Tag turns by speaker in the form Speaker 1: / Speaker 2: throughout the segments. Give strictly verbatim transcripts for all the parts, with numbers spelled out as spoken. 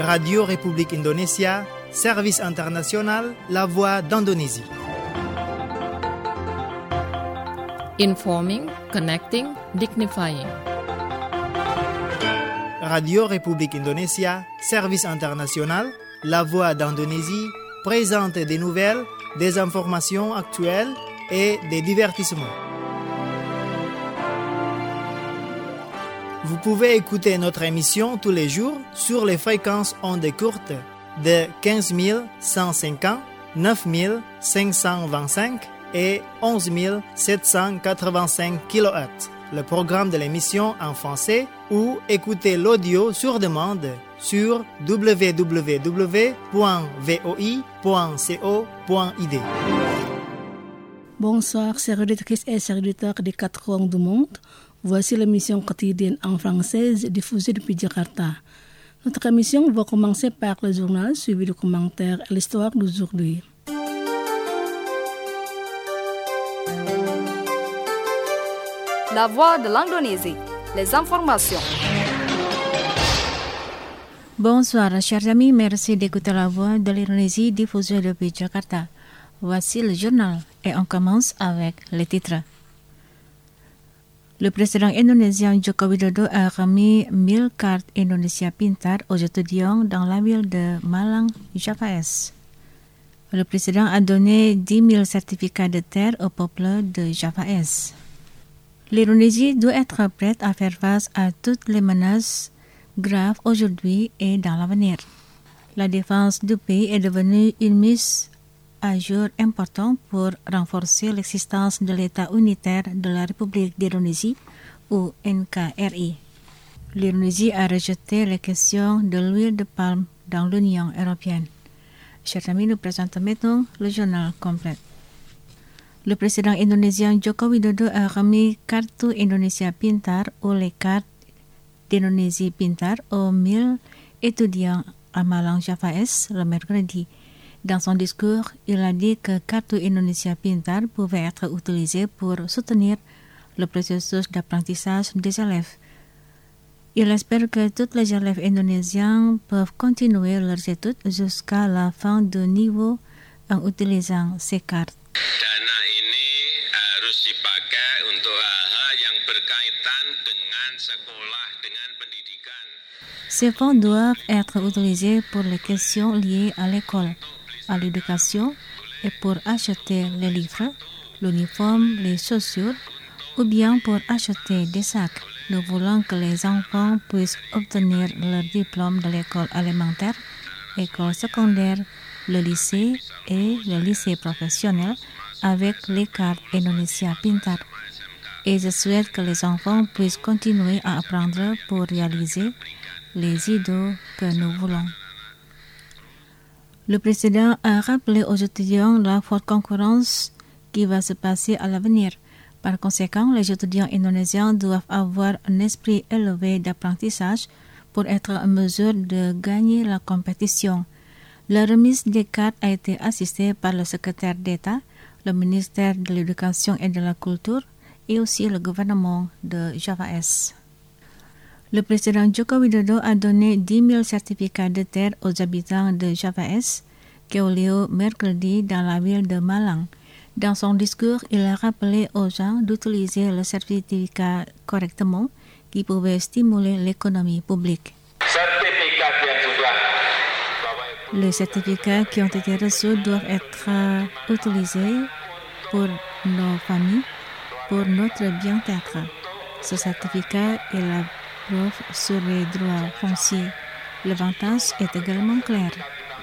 Speaker 1: Radio République Indonésia, Service International, La Voix d'Indonésie.
Speaker 2: Informing, connecting, dignifying.
Speaker 1: Radio République Indonésia, Service International, La Voix d'Indonésie présente des nouvelles, des informations actuelles et des divertissements. Vous pouvez écouter notre émission tous les jours sur les fréquences ondes courtes de quinze mille cent cinquante, neuf mille cinq cent vingt-cinq et onze mille sept cent quatre-vingt-cinq kilohertz. Le programme de l'émission en français ou écouter l'audio sur demande sur w w w point v o i point co point i d.
Speaker 3: Bonsoir, chers auditrices et chers auditeurs des quatre coins du monde. Voici l'émission quotidienne en française diffusée depuis Jakarta. Notre émission va commencer par le journal suivi de commentaires et l'histoire d'aujourd'hui.
Speaker 4: La Voix de l'Indonésie, les informations.
Speaker 5: Bonsoir, chers amis, merci d'écouter La Voix de l'Indonésie diffusée depuis Jakarta. Voici le journal et on commence avec les titres. Le président indonésien Joko Widodo a remis mille cartes Indonesia Pintar aux étudiants dans la ville de Malang, Java Est. Le président a donné dix mille certificats de terre au peuple de Java Est. L'Indonésie doit être prête à faire face à toutes les menaces graves aujourd'hui et dans l'avenir. La défense du pays est devenue une mise à jour importante pour renforcer l'existence de l'État unitaire de la République d'Indonésie ou N K R I. L'Indonésie a rejeté les questions de l'huile de palme dans l'Union européenne. Chers amis, nous présentons maintenant le journal complet. Le président indonésien Joko Widodo a remis Kartu Indonesia Pintar ou les cartes d'Indonésie Pintar aux mille étudiants à Malang, Java Est le mercredi. Dans son discours, il a dit que Kartu Indonesia Pintar pouvait être utilisée pour soutenir le processus d'apprentissage des élèves. Il espère que tous les élèves indonésiens peuvent continuer leurs études jusqu'à la fin du niveau en utilisant ces cartes.
Speaker 6: Dana ini harus dipakai untuk hal-hal yang berkaitan dengan sekolah, dengan pendidikan.
Speaker 5: Ces fonds doivent être utilisés pour les questions liées à l'école, à l'éducation et pour acheter les livres, l'uniforme, les chaussures ou bien pour acheter des sacs. Nous voulons que les enfants puissent obtenir leur diplôme de l'école élémentaire, école secondaire, le lycée et le lycée professionnel avec les cartes Indonesia Pintar. Et je souhaite que les enfants puissent continuer à apprendre pour réaliser les idées que nous voulons. Le président a rappelé aux étudiants la forte concurrence qui va se passer à l'avenir. Par conséquent, les étudiants indonésiens doivent avoir un esprit élevé d'apprentissage pour être en mesure de gagner la compétition. La remise des cartes a été assistée par le secrétaire d'État, le ministère de l'Éducation et de la Culture et aussi le gouvernement de Java Est. Le président Joko Widodo a donné dix mille certificats de terre aux habitants de Java Est qui ont lieu mercredi dans la ville de Malang. Dans son discours, il a rappelé aux gens d'utiliser le certificat correctement qui pouvait stimuler l'économie publique. Les certificats qui ont été reçus doivent être euh, utilisés pour nos familles, pour notre bien-être. Ce certificat est la preuve sur les droits fonciers. L'avantage est également clair.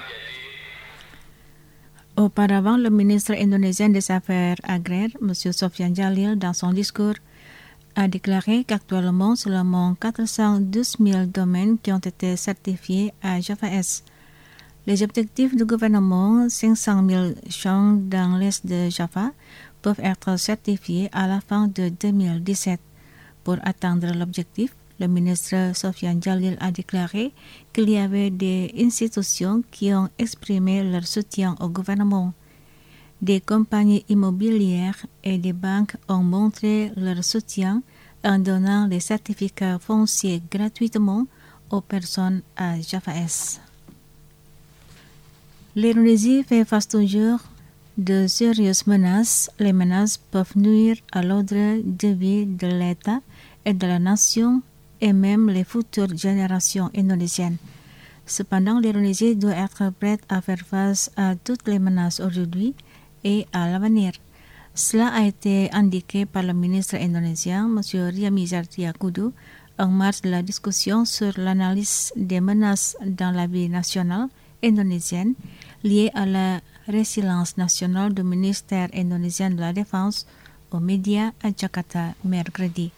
Speaker 5: Auparavant, le ministre indonésien des Affaires agraires, M. Sofian Jalil, dans son discours, a déclaré qu'actuellement, seulement quatre cent douze mille domaines qui ont été certifiés à Java Est. Les objectifs du gouvernement, cinq cent mille champs dans l'est de Java, peuvent être certifiés à la fin de deux mille dix-sept. Pour atteindre l'objectif, le ministre Sofian Jalil a déclaré qu'il y avait des institutions qui ont exprimé leur soutien au gouvernement. Des compagnies immobilières et des banques ont montré leur soutien en donnant les certificats fonciers gratuitement aux personnes à Java Est. L'Indonésie fait face toujours de sérieuses menaces. Les menaces peuvent nuire à l'ordre de vie de l'État et de la nation et même les futures générations indonésiennes. Cependant, l'Indonésie doit être prête à faire face à toutes les menaces aujourd'hui et à l'avenir. Cela a été indiqué par le ministre indonésien, M. Riamizat Riyakudu, en marge de la discussion sur l'analyse des menaces dans la vie nationale indonésienne liées à la résilience nationale du ministère indonésien de la Défense aux médias à Jakarta mercredi.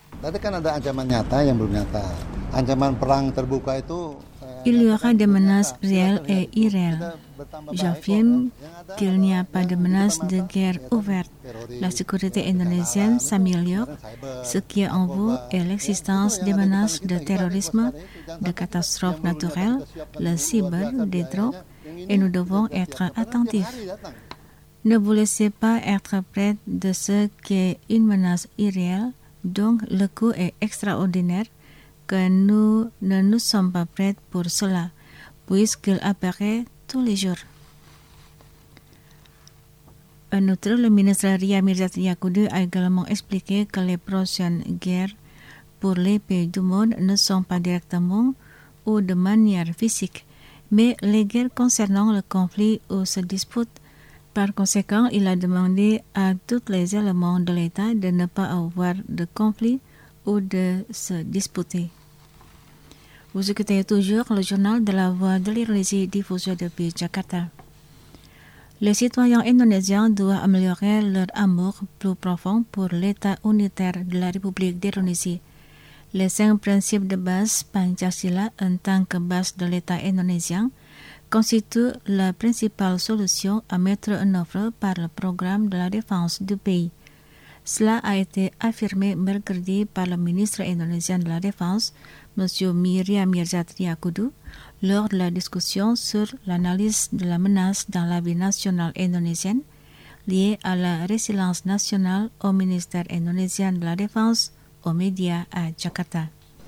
Speaker 5: Il y aura des menaces réelles et irréelles. J'affirme qu'il n'y a pas de menace de guerre ouverte. La sécurité indonésienne s'améliore. Ce qui est en vue est l'existence des menaces de terrorisme, de catastrophes naturelles, le cyber, des drogues, et nous devons être attentifs. Ne vous laissez pas être près de ce qui est une menace irréelle, donc le coût est extraordinaire, que nous ne nous sommes pas prêts pour cela, puisqu'il apparaît tous les jours. En outre, le ministre Riamizat Riyakudu a également expliqué que les prochaines guerres pour les pays du monde ne sont pas directement ou de manière physique, mais les guerres concernant le conflit ou se disputent. Par conséquent, il a demandé à tous les éléments de l'État de ne pas avoir de conflit ou de se disputer. Vous écoutez toujours le journal de la Voix de l'Indonésie diffusé depuis Jakarta. Les citoyens indonésiens doivent améliorer leur amour plus profond pour l'État unitaire de la République d'Indonésie. Les cinq principes de base Pancasila en tant que base de l'État indonésien constituent la principale solution à mettre en œuvre par le programme de la défense du pays. Cela a été affirmé mercredi par le ministre indonésien de la Défense, M. Riamizat Riyakudu, lors de la discussion sur l'analyse de la menace dans la vie nationale indonésienne liée à la résilience nationale au ministère indonésien de la Défense aux médias à Jakarta.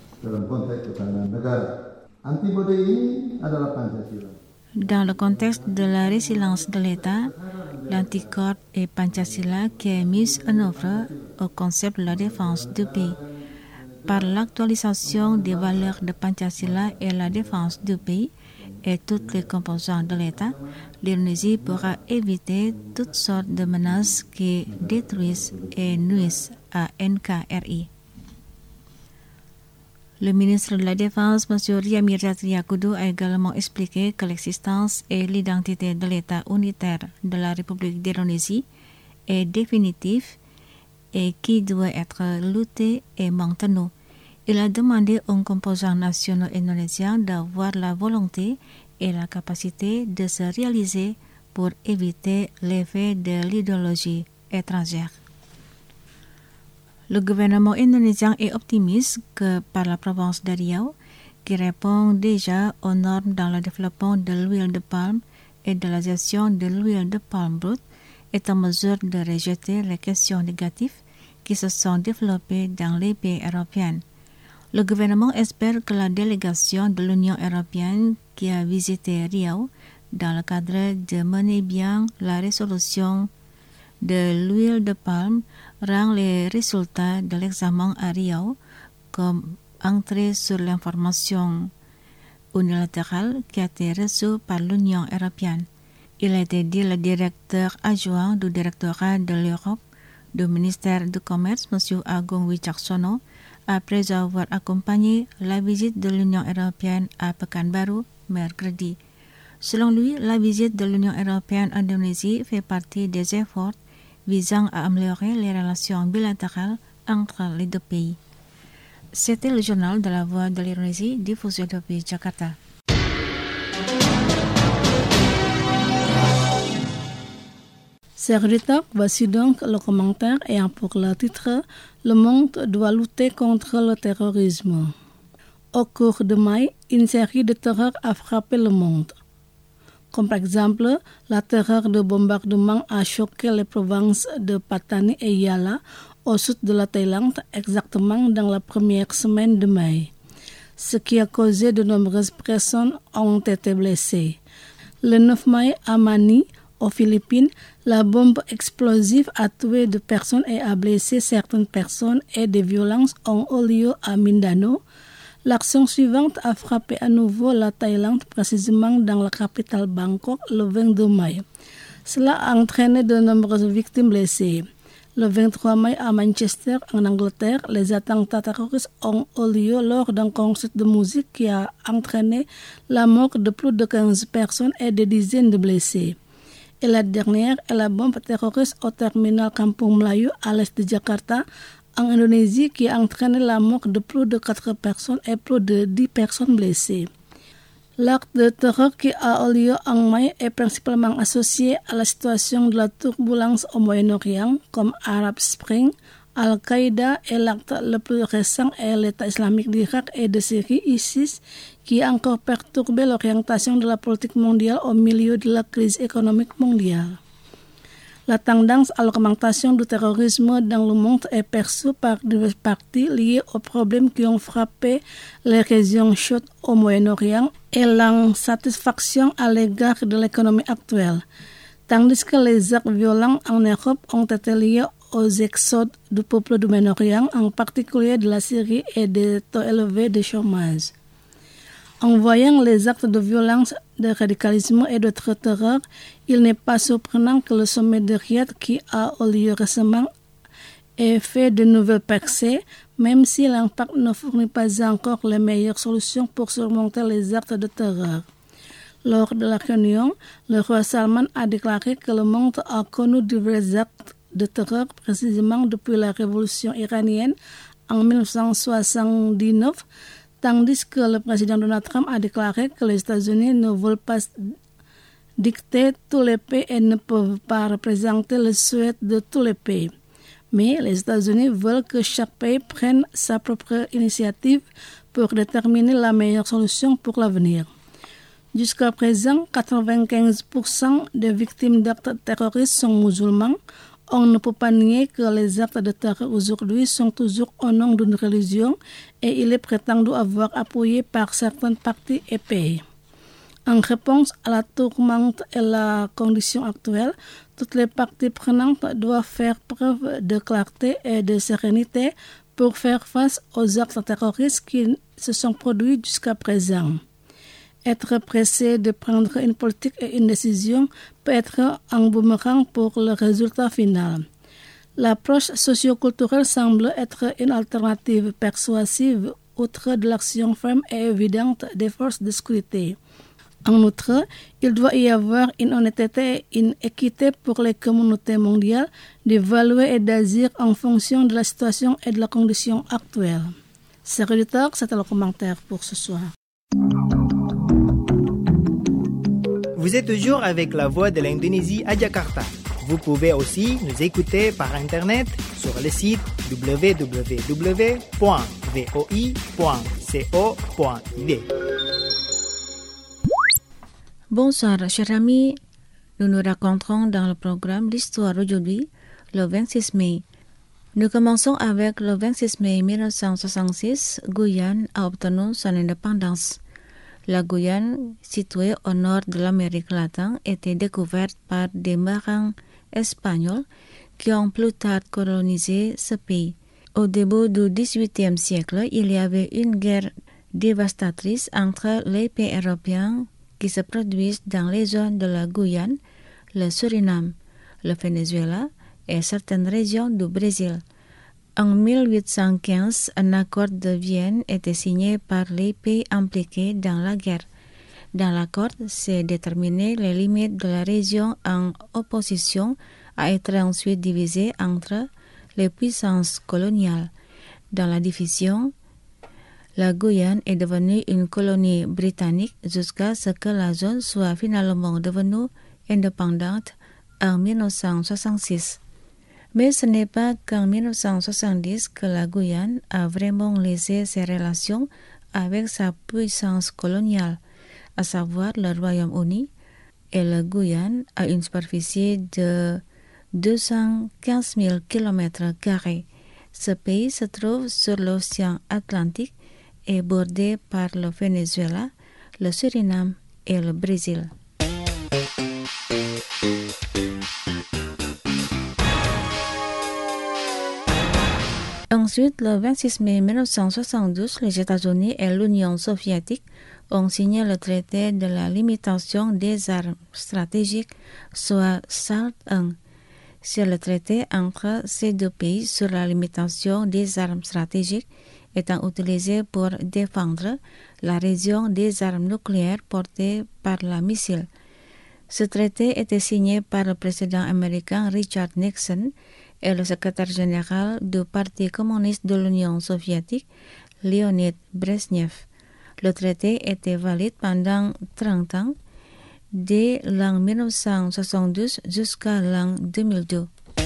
Speaker 5: Dans le contexte de la résilience de l'État, l'anticorps et Pancasila qui est mise en œuvre au concept de la défense du pays. Par l'actualisation des valeurs de Pancasila et la défense du pays et toutes les composantes de l'État, l'Indonésie pourra éviter toutes sortes de menaces qui détruisent et nuisent à N K R I. Le ministre de la Défense, M. Riamizat Riyakudu, a également expliqué que l'existence et l'identité de l'État unitaire de la République d'Indonésie est définitive et qui doit être lutté et maintenu. Il a demandé aux composants nationaux indonésiens d'avoir la volonté et la capacité de se réaliser pour éviter l'effet de l'idéologie étrangère. Le gouvernement indonésien est optimiste que par la province de Riau, qui répond déjà aux normes dans le développement de l'huile de palme et de la gestion de l'huile de palme brute, est en mesure de rejeter les questions négatives qui se sont développées dans les pays européens. Le gouvernement espère que la délégation de l'Union européenne qui a visité Riau dans le cadre de mener bien la résolution de l'huile de palme rend les résultats de l'examen à Riau comme entrée sur l'information unilatérale qui a été reçue par l'Union européenne. Il a été dit le directeur adjoint du directorat de l'Europe du ministère du Commerce, M. Agung Wicaksono, après avoir accompagné la visite de l'Union européenne à Pekanbaru mercredi. Selon lui, la visite de l'Union européenne en Indonésie fait partie des efforts visant à améliorer les relations bilatérales entre les deux pays. C'était le journal de la Voix de l'Indonésie diffusé depuis Jakarta.
Speaker 3: Chers auditeurs, voici donc le commentaire ayant pour le titre « Le monde doit lutter contre le terrorisme ». Au cours de mai, une série de terreurs a frappé le monde. Comme par exemple, la terreur de bombardement a choqué les provinces de Pattani et Yala au sud de la Thaïlande, exactement dans la première semaine de mai, ce qui a causé de nombreuses personnes ont été blessées. Le neuf mai à Manille, aux Philippines, la bombe explosive a tué deux personnes et a blessé certaines personnes et des violences ont eu lieu à Mindanao. L'action suivante a frappé à nouveau la Thaïlande, précisément dans la capitale Bangkok, le vingt-deux mai. Cela a entraîné de nombreuses victimes blessées. Le vingt-trois mai à Manchester, en Angleterre, les attentats terroristes ont eu lieu lors d'un concert de musique qui a entraîné la mort de plus de quinze personnes et des dizaines de blessés. Et la dernière est la bombe terroriste au terminal Kampung Melayu à l'est de Jakarta, en Indonésie, qui a entraîné la mort de plus de quatre personnes et plus de dix personnes blessées. L'acte de terreur qui a eu lieu en mai est principalement associé à la situation de la turbulence au Moyen-Orient, comme Arab Spring, Al-Qaïda et l'acte le plus récent est l'État islamique d'Irak et de Syrie, ISIS, qui a encore perturbé l'orientation de la politique mondiale au milieu de la crise économique mondiale. La tendance à l'augmentation du terrorisme dans le monde est perçue par diverses parties liées aux problèmes qui ont frappé les régions chaudes au Moyen-Orient et l'insatisfaction à l'égard de l'économie actuelle, tandis que les actes violents en Europe ont été liés aux exodes du peuple du Moyen-Orient, en particulier de la Syrie et des taux élevés de chômage. En voyant les actes de violence, de radicalisme et de terreur, il n'est pas surprenant que le sommet de Riyad qui a eu lieu récemment ait fait de nouvelles percées, même si l'impact ne fournit pas encore les meilleures solutions pour surmonter les actes de terreur. Lors de la réunion, le roi Salman a déclaré que le monde a connu divers actes de terreur, précisément depuis la révolution iranienne en dix-neuf cent soixante-dix-neuf, tandis que le président Donald Trump a déclaré que les États-Unis ne veulent pas dicter tous les pays et ne peuvent pas représenter le souhait de tous les pays. Mais les États-Unis veulent que chaque pays prenne sa propre initiative pour déterminer la meilleure solution pour l'avenir. Jusqu'à présent, quatre-vingt-quinze pour cent des victimes d'actes terroristes sont musulmans. On ne peut pas nier que les actes de terreur aujourd'hui sont toujours au nom d'une religion et il est prétendu avoir appuyé par certaines parties et pays. En réponse à la tourmente et la condition actuelle, toutes les parties prenantes doivent faire preuve de clarté et de sérénité pour faire face aux actes terroristes qui se sont produits jusqu'à présent. Être pressé de prendre une politique et une décision peut être un boomerang pour le résultat final. L'approche socioculturelle semble être une alternative persuasive outre de l'action ferme et évidente des forces de sécurité. En outre, il doit y avoir une honnêteté et une équité pour les communautés mondiales d'évaluer et d'agir en fonction de la situation et de la condition actuelle. Chers auditeurs, c'était le commentaire pour ce soir.
Speaker 1: Vous êtes toujours avec la voix de l'Indonésie à Jakarta. Vous pouvez aussi nous écouter par Internet sur le site w w w point v o i point co point i d.
Speaker 5: Bonsoir, chers amis. Nous nous rencontrons dans le programme L'Histoire aujourd'hui, le vingt-six mai. Nous commençons avec le vingt-six mai mille neuf cent soixante-six, Guyane a obtenu son indépendance. La Guyane, située au nord de l'Amérique latine, était découverte par des marins espagnols qui ont plus tard colonisé ce pays. Au début du dix-huitième siècle, il y avait une guerre dévastatrice entre les pays européens qui se produisent dans les zones de la Guyane, le Suriname, le Venezuela et certaines régions du Brésil. En mille huit cent quinze, un accord de Vienne était signé par les pays impliqués dans la guerre. Dans l'accord, c'est déterminé les limites de la région en opposition à être ensuite divisée entre les puissances coloniales. Dans la division, la Guyane est devenue une colonie britannique jusqu'à ce que la zone soit finalement devenue indépendante en mille neuf cent soixante-six. Mais ce n'est pas qu'en mille neuf cent soixante-dix que la Guyane a vraiment laissé ses relations avec sa puissance coloniale, à savoir le Royaume-Uni, et la Guyane a une superficie de deux cent quinze mille kilomètres carrés. Ce pays se trouve sur l'océan Atlantique et bordé par le Venezuela, le Suriname et le Brésil. Ensuite, le vingt-six mai mille neuf cent soixante-douze, les États-Unis et l'Union soviétique ont signé le traité de la limitation des armes stratégiques, soit SALT un. C'est le traité entre ces deux pays sur la limitation des armes stratégiques étant utilisé pour défendre la région des armes nucléaires portées par la missile. Ce traité était signé par le président américain Richard Nixon et le secrétaire général du Parti communiste de l'Union soviétique, Leonid Brezhnev. Le traité était valide pendant trente ans, dès l'an mille neuf cent soixante-douze jusqu'à l'an deux mille deux.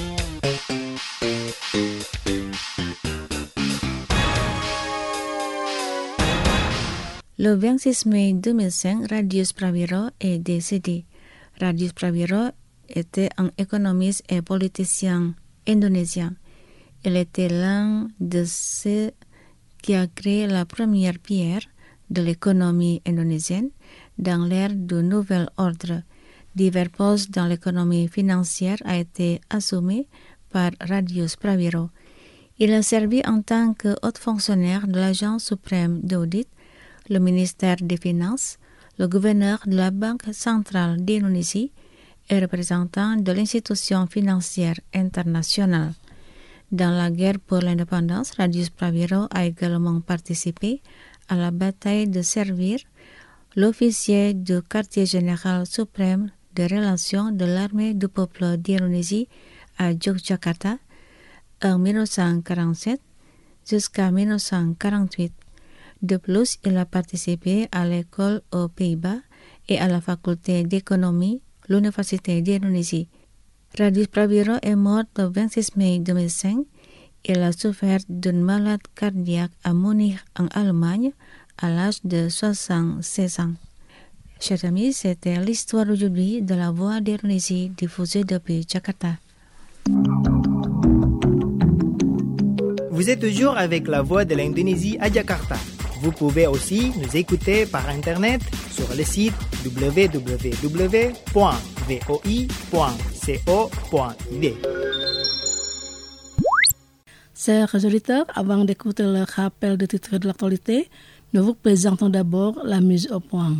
Speaker 5: Le vingt-six mai deux mille cinq, Radius Prawiro est décédé. Radius Prawiro était un économiste et politicien indonésien. Il était l'un de ceux qui a créé la première pierre de l'économie indonésienne dans l'ère du nouvel ordre. Divers postes dans l'économie financière a été assumé par Radius Prawiro. Il a servi en tant que haut fonctionnaire de l'Agence suprême d'audit, le ministère des Finances, le gouverneur de la Banque centrale d'Indonésie et représentant de l'institution financière internationale. Dans la guerre pour l'indépendance, Radius Prawiro a également participé à la bataille de servir l'officier du quartier général suprême des relations de l'armée du peuple d'Indonésie à Yogyakarta en mille neuf cent quarante-sept jusqu'à mille neuf cent quarante-huit. De plus, il a participé à l'école aux Pays-Bas et à la faculté d'économie, l'Université d'Indonésie. Radius Prawiro est mort le vingt-six mai deux mille cinq. Il a souffert d'une maladie cardiaque à Munich en Allemagne à l'âge de soixante-seize ans. Chers amis, c'était l'histoire aujourd'hui de la Voix d'Indonésie diffusée depuis Jakarta.
Speaker 1: Vous êtes toujours avec la Voix de l'Indonésie à Jakarta. Vous pouvez aussi nous écouter par Internet sur le site w w w point v o i point co point i d.
Speaker 3: Chers auditeurs, avant d'écouter le rappel de titres de l'actualité, nous vous présentons d'abord la mise au point.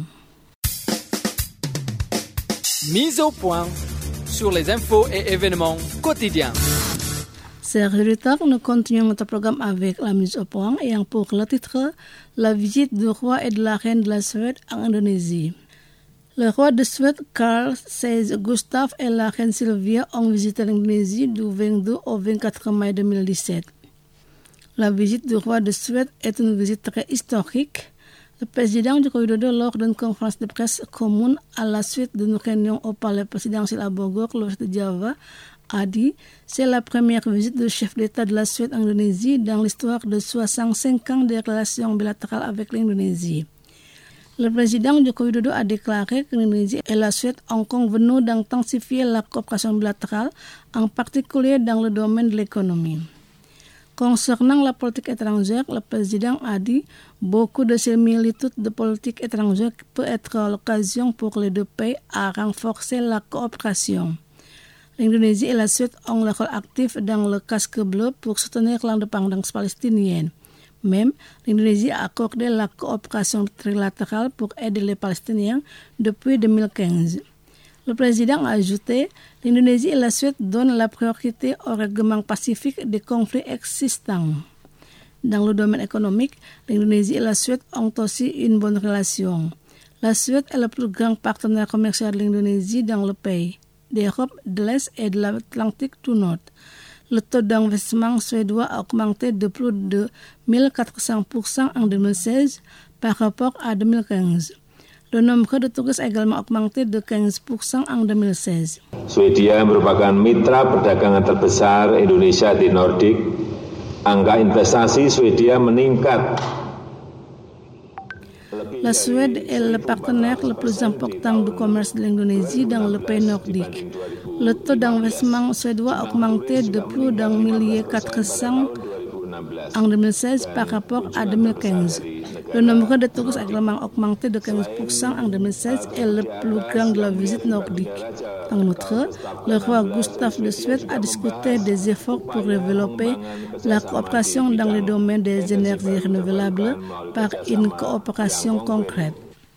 Speaker 7: Mise au point sur les infos et événements quotidiens.
Speaker 3: Chers auditeurs, nous continuons notre programme avec la mise au point ayant pour le titre la visite du roi et de la reine de la Suède en Indonésie. Le roi de Suède, Carl seize Gustaf, et la reine Sylvia ont visité l'Indonésie du vingt-deux au vingt-quatre mai deux mille dix-sept. La visite du roi de Suède est une visite très historique. Le président Joko Widodo, lors d'une conférence de presse commune à la suite d'une réunion au palais présidentiel à Bogor, l'ouest de Java, a dit « C'est la première visite du chef d'État de la Suède en Indonésie dans l'histoire de soixante-cinq ans des relations bilatérales avec l'Indonésie. » Le président Joko Widodo a déclaré que l'Indonésie et la Suède ont convenu d'intensifier la coopération bilatérale, en particulier dans le domaine de l'économie. Concernant la politique étrangère, le président a dit « Beaucoup de similitudes de politique étrangère peut être l'occasion pour les deux pays à renforcer la coopération. » L'Indonésie et la Suède ont le rôle actif dans le casque bleu pour soutenir l'indépendance palestinienne. Même, l'Indonésie a accordé la coopération trilatérale pour aider les Palestiniens depuis deux mille quinze. Le président a ajouté « L'Indonésie et la Suède donnent la priorité au règlement pacifique des conflits existants. » Dans le domaine économique, l'Indonésie et la Suède ont aussi une bonne relation. La Suède est le plus grand partenaire commercial de l'Indonésie dans le pays, d'Europe de l'Est et de l'Atlantique du Nord. Le taux d'investissement suédois a augmenté de plus de mille quatre cents pour cent en deux mille seize par rapport à deux mille quinze. Le nombre de touristes a également augmenté de quinze pour cent en deux mille seize.
Speaker 8: Swedia merupakan mitra perdagangan terbesar Indonesia di Nordik. Angka investasi Swedia meningkat.
Speaker 3: La Suède est le partenaire le plus important du commerce de l'Indonésie dans le pays nordique. Le taux d'investissement suédois a augmenté de plus d'un millier quatre cents en deux mille seize par rapport à deux mille quinze. Le nombre de touristes a également augmenté de quinze pour cent en deux mille seize et le plus grand de la visite nordique. En outre, le roi Gustave de Suède a discuté des efforts pour développer la coopération dans le domaine des énergies renouvelables par une coopération concrète.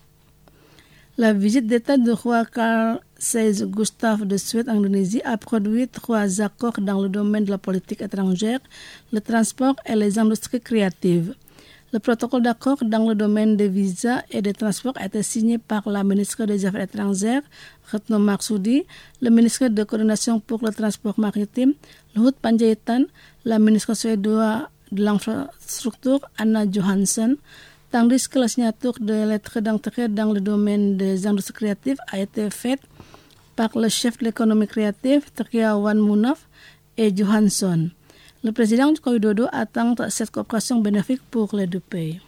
Speaker 3: La visite d'État du roi Carl seize Gustave de Suède en Indonésie a produit trois accords dans le domaine de la politique étrangère, le transport et les industries créatives. Le protocole d'accord dans le domaine des visas et des transports a été signé par la ministre des Affaires étrangères, Retno Marsudi, le ministre de coordination pour le transport maritime, Luhut Panjaitan, la ministre suédoise de l'infrastructure, Anna Johansson, tandis que la signature de lettres d'entrée dans le domaine des industries créatives a été faite par le chef de l'économie créative, Triawan Munaf et Johansson. Le président Joko Widodo attend cette coopération bénéfique pour les deux pays.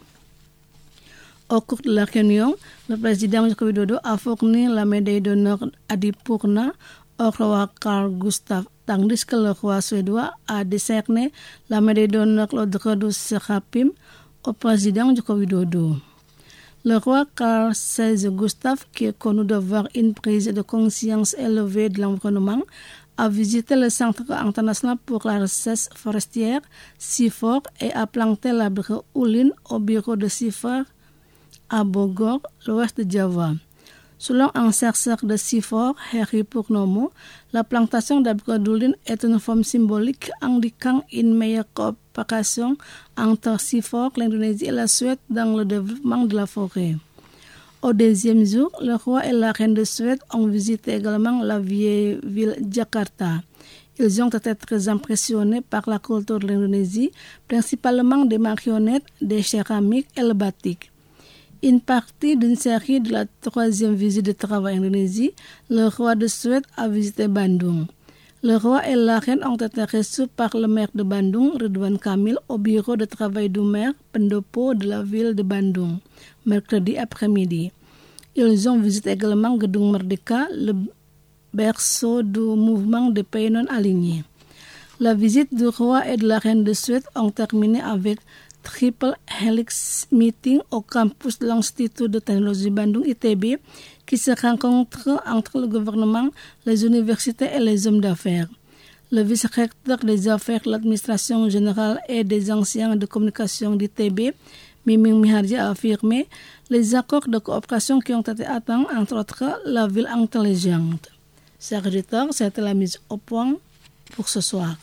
Speaker 3: Au cours de la réunion, le président Joko Widodo a fourni la médaille d'honneur Adipurna au roi Carl Gustaf, tandis que le roi suédois a décerné la médaille d'honneur Lodrodus Serapim au président Joko Widodo. Le roi Carl seize Gustave, qui est connu d'avoir une prise de conscience élevée de l'environnement, a visité le Centre international pour la recherche forestière, CIFOR, et a planté l'arbre Ulin au bureau de CIFOR à Bogor, l'ouest de Java. Selon un chercheur de CIFOR, Heri Purnomo, la plantation d'arbres d'Ulin est une forme symbolique indiquant une meilleure coopération entre CIFOR, l'Indonésie et la Suède dans le développement de la forêt. Au deuxième jour, le roi et la reine de Suède ont visité également la vieille ville Jakarta. Ils ont été très impressionnés par la culture de l'Indonésie, principalement des marionnettes, des céramiques et le batik. Une partie d'une série de la troisième visite de travail en Indonésie, le roi de Suède a visité Bandung. Le roi et la reine ont été reçus par le maire de Bandung, Ridwan Kamil, au bureau de travail du maire Pendopo de la ville de Bandung, mercredi après-midi. Ils ont visité également Gedung Merdeka, le berceau du mouvement des pays non alignés. La visite du roi et de la reine de Suède ont terminé avec Triple Helix Meeting au campus de l'Institut de technologie Bandung I T B qui se rencontre entre le gouvernement, les universités et les hommes d'affaires. Le vice-recteur des affaires de l'administration générale et des anciens de communication d'I T B, Miming Miharji, a affirmé les accords de coopération qui ont été atteints, entre autres la ville intelligente. Chers auditeurs, c'était la mise au point pour ce soir.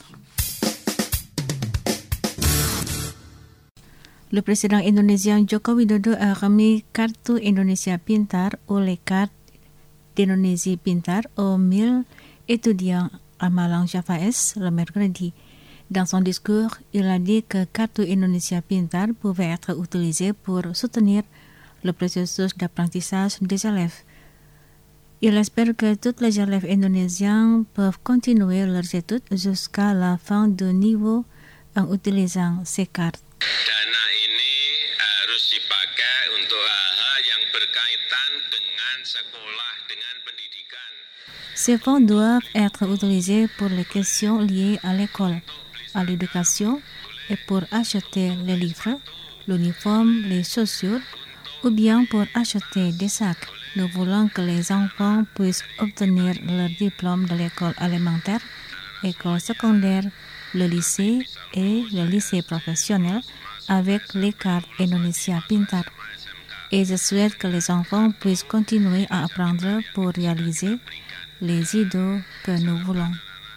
Speaker 5: Le président indonésien Joko Widodo a remis Kartu Indonesia Pintar ou les cartes d'Indonésie Pintar aux mille étudiants à Malang Java Est le mercredi. Dans son discours, il a dit que Kartu Indonesia Pintar pouvait être utilisée pour soutenir le processus d'apprentissage des élèves. Il espère que tous les élèves indonésiens peuvent continuer leurs études jusqu'à la fin du niveau en utilisant ces cartes.
Speaker 6: Dana ini harus dipakai untuk hal-hal yang berkaitan dengan sekolah, dengan pendidikan.
Speaker 5: Ces fonds doivent être utilisés pour les questions liées à l'école, à l'éducation et pour acheter les livres, l'uniforme, les chaussures ou bien pour acheter des sacs. Nous voulons que les enfants puissent obtenir leur diplôme de l'école élémentaire, école secondaire, le lycée et le lycée professionnel avec les cartes Indonesia Pintar. Et je souhaite que les enfants puissent continuer à apprendre pour réaliser les idées que nous voulons.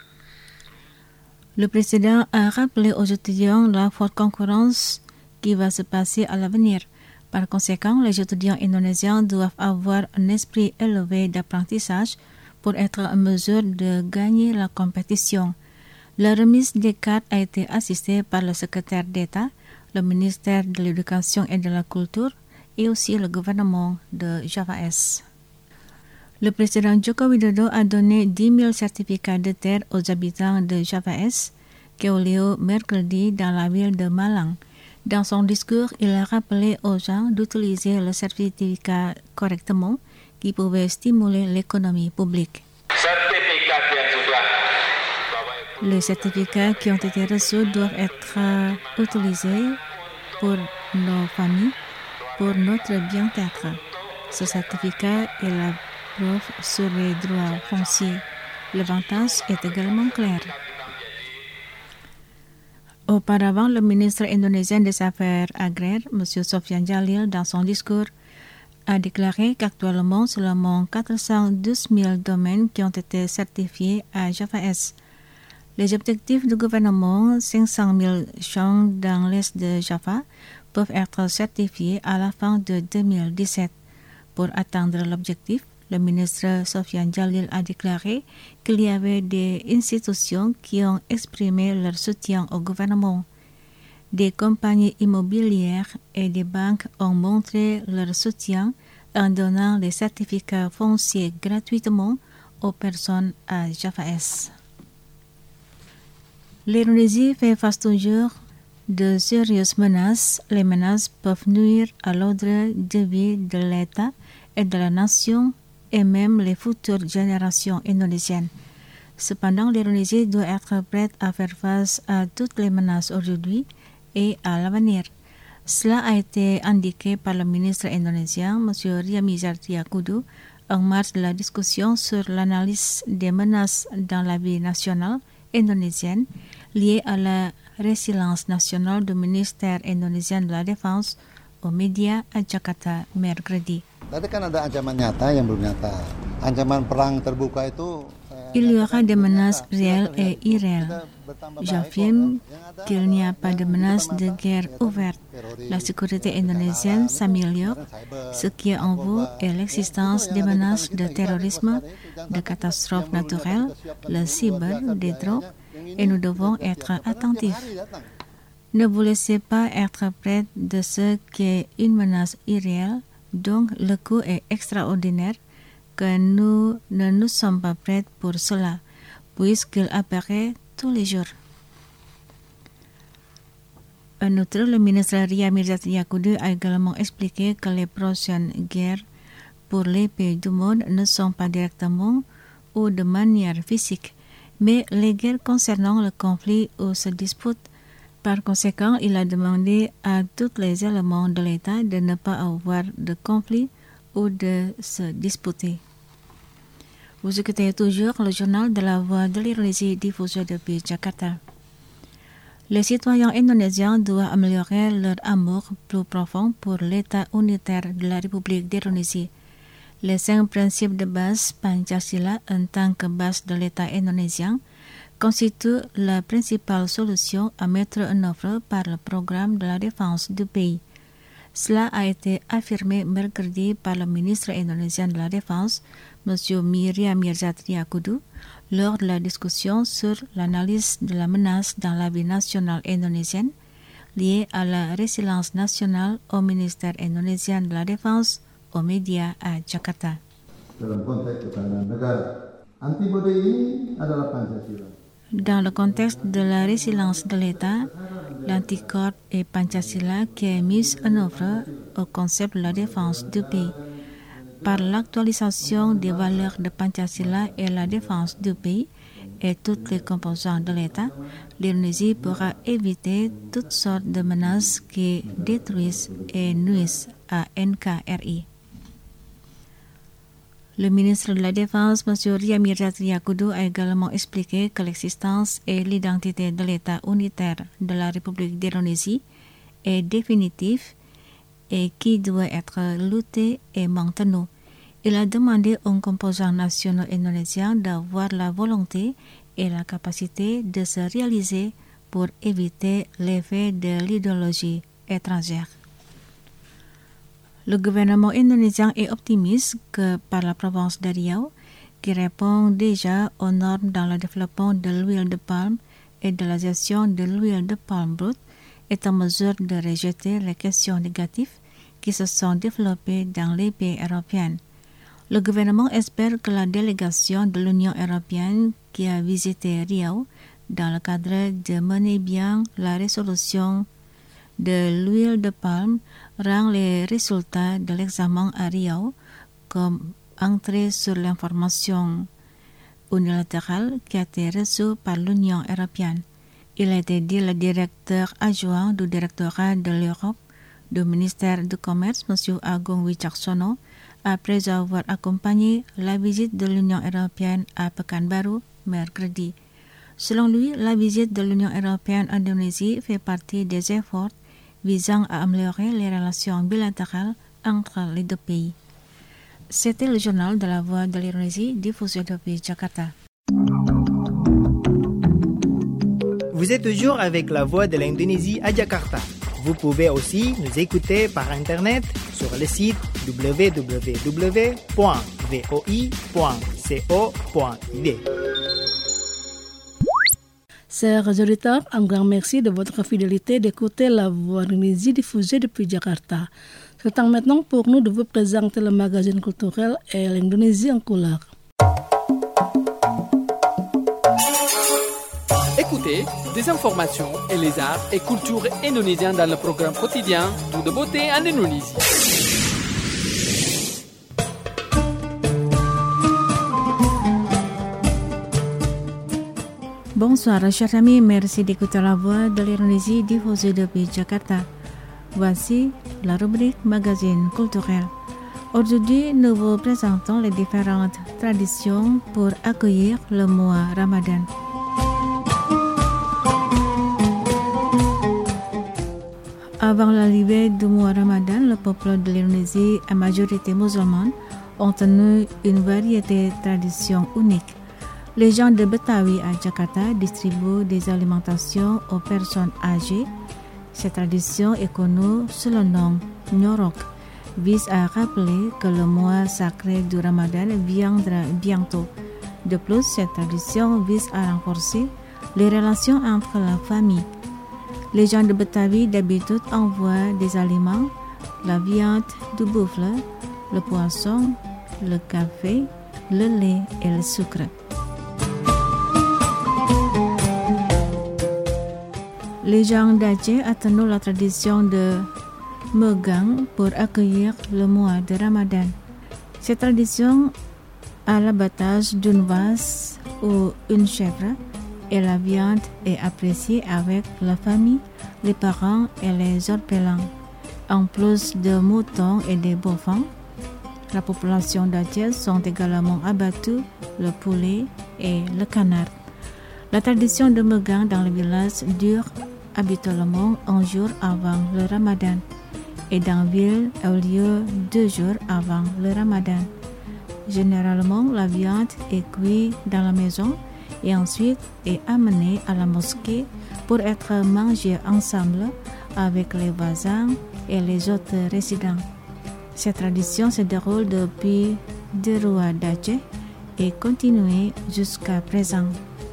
Speaker 5: Le président a rappelé aux étudiants la forte concurrence qui va se passer à l'avenir. Par conséquent, les étudiants indonésiens doivent avoir un esprit élevé d'apprentissage pour être en mesure de gagner la compétition. La remise des cartes a été assistée par le secrétaire d'État, le ministère de l'Éducation et de la Culture et aussi le gouvernement de Java Est. Le président Joko Widodo a donné dix mille certificats de terre aux habitants de Java Est qui ont lieu mercredi dans la ville de Malang. Dans son discours, il a rappelé aux gens d'utiliser le certificat correctement qui pouvait stimuler l'économie publique. Les certificats qui ont été reçus doivent être utilisés pour nos familles pour notre bien-être. Ce certificat est la preuve sur les droits fonciers. L'avantage est également clair. Auparavant, le ministre indonésien des Affaires agraires, M. Sofian Jalil, dans son discours, a déclaré qu'actuellement, seulement quatre cent douze mille domaines qui ont été certifiés à Java Est. Les objectifs du gouvernement, cinq cent mille champs dans l'est de Java, peuvent être certifiés à la fin de deux mille dix-sept. Pour atteindre l'objectif, le ministre Sofian Jalil a déclaré qu'il y avait des institutions qui ont exprimé leur soutien au gouvernement. Des compagnies immobilières et des banques ont montré leur soutien en donnant les certificats fonciers gratuitement aux personnes à Java Est. L'Indonésie fait face toujours de sérieuses menaces. Les menaces peuvent nuire à l'ordre de vie de l'État et de la nation et même les futures générations indonésiennes. Cependant, l'Indonésie doit être prête à faire face à toutes les menaces aujourd'hui et à l'avenir. Cela a été indiqué par le ministre indonésien, M. Riamizat Triakudu, en marge de la discussion sur l'analyse des menaces dans la vie nationale indonésienne liées à la résilience nationale du ministère indonésien de la Défense aux médias à Jakarta mercredi. Il y aura des menaces réelles et irréelles. J'affirme qu'il n'y a pas de menace de guerre ouverte. La sécurité indonésienne s'améliore. Ce qui est en vous est l'existence des menaces de terrorisme, de catastrophes naturelles, le cyber, des drogues, et nous devons être attentifs. Ne vous laissez pas être près de ce qui est une menace irréelle, donc le coût est extraordinaire, que nous ne nous sommes pas prêts pour cela, puisqu'il apparaît tous les jours. En outre, le ministre Riamizat Triakudu a également expliqué que les prochaines guerres pour les pays du monde ne sont pas directement ou de manière physique, mais les guerres concernant le conflit ou se disputent. Par conséquent, il a demandé à tous les éléments de l'État de ne pas avoir de conflit ou de se disputer. Vous écoutez toujours le journal de la Voix de l'Indonésie diffusé depuis Jakarta. Les citoyens indonésiens doivent améliorer leur amour plus profond pour l'État unitaire de la République d'Indonésie. Les cinq principes de base Pancasila en tant que base de l'État indonésien constituent la principale solution à mettre en œuvre par le programme de la défense du pays. Cela a été affirmé mercredi par le ministre indonésien de la Défense, M. Riamizat Triakudu, lors de la discussion sur l'analyse de la menace dans la vie nationale indonésienne liée à la résilience nationale au ministère indonésien de la Défense aux médias à Jakarta. Dans le contexte de la résilience de l'État, l'anticorps et Pancasila qui est mise en œuvre au concept de la défense du pays. Par l'actualisation des valeurs de Pancasila et la défense du pays et toutes les composantes de l'État, l'Indonésie pourra éviter toutes sortes de menaces qui détruisent et nuisent à N K R I. Le ministre de la Défense, M. Riamizat Triakudu, a également expliqué que l'existence et l'identité de l'État unitaire de la République d'Indonésie est définitive et qui doit être lutté et maintenu. Il a demandé aux composants nationaux indonésiens d'avoir la volonté et la capacité de se réaliser pour éviter l'effet de l'idéologie étrangère. Le gouvernement indonésien est optimiste que par la province de Riau, qui répond déjà aux normes dans le développement de l'huile de palme et de la gestion de l'huile de palme brute, est en mesure de rejeter les questions négatives qui se sont développées dans les pays européens. Le gouvernement espère que la délégation de l'Union européenne qui a visité Riau dans le cadre de mener bien la résolution de l'huile de palme rend les résultats de l'examen à Riau comme entrée sur l'information unilatérale qui a été reçue par l'Union européenne. Il a été dit le directeur adjoint du directorat de l'Europe du ministère du Commerce, M. Agung Wicaksono, après avoir accompagné la visite de l'Union européenne à Pekanbaru mercredi. Selon lui, la visite de l'Union européenne en Indonésie fait partie des efforts visant à améliorer les relations bilatérales entre les deux pays. C'était le journal de la Voix de l'Indonésie diffusé depuis Jakarta.
Speaker 1: Vous êtes toujours avec la Voix de l'Indonésie à Jakarta. Vous pouvez aussi nous écouter par Internet sur le site w w w point voi point co point i d.
Speaker 3: Chers auditeurs, un grand merci de votre fidélité d'écouter la Voix de l'Indonésie diffusée depuis Jakarta. C'est temps maintenant pour nous de vous présenter le magazine culturel et l'Indonésie en couleur.
Speaker 7: Écoutez des informations et les arts et cultures indonésiens dans le programme quotidien Tout de beauté en Indonésie.
Speaker 5: Bonsoir chers amis, merci d'écouter la Voix de l'Indonésie diffusée depuis Jakarta. Voici la rubrique magazine culturel. Aujourd'hui, nous vous présentons les différentes traditions pour accueillir le mois Ramadan. Avant l'arrivée du mois Ramadan, le peuple de l'Indonésie à majorité musulmane ont tenu une variété de traditions uniques. Les gens de Betawi à Jakarta distribuent des alimentations aux personnes âgées. Cette tradition est connue sous le nom Nyorok, vise à rappeler que le mois sacré du Ramadan viendra bientôt. De plus, cette tradition vise à renforcer les relations entre la famille. Les gens de Betawi d'habitude envoient des aliments, la viande, du buffle, le poisson, le café, le lait et le sucre. Les gens d'Aceh ont tenu la tradition de megang pour accueillir le mois de Ramadan. Cette tradition a l'abattage d'une vache ou une chèvre et la viande est appréciée avec la famille, les parents et les orphelins. En plus de moutons et de bovins, la population d'Aceh sont également abattus le poulet et le canard. La tradition de megang dans le village dure habituellement un jour avant le Ramadan et dans la ville a lieu deux jours avant le Ramadan. Généralement, la viande est cuite dans la maison et ensuite est amenée à la mosquée pour être mangée ensemble avec les voisins et les autres résidents. Cette tradition se déroule depuis deux rois d'Aceh et continue jusqu'à présent.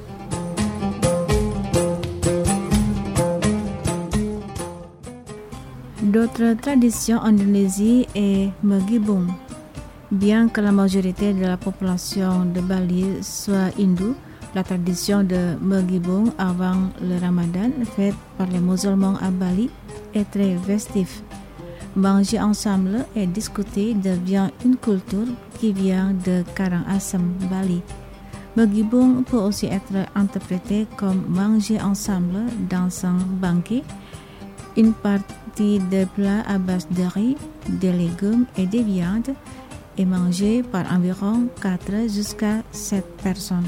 Speaker 5: D'autres traditions en Indonésie est Megibung. Bien que la majorité de la population de Bali soit hindoue, la tradition de Megibung avant le Ramadan faite par les musulmans à Bali est très festive. Manger ensemble et discuter devient une culture qui vient de Karangasem, Bali. Megibung peut aussi être interprété comme manger ensemble dans un banquet. Une partie des plats à base de riz, de légumes et de viande est mangée par environ quatre jusqu'à sept personnes.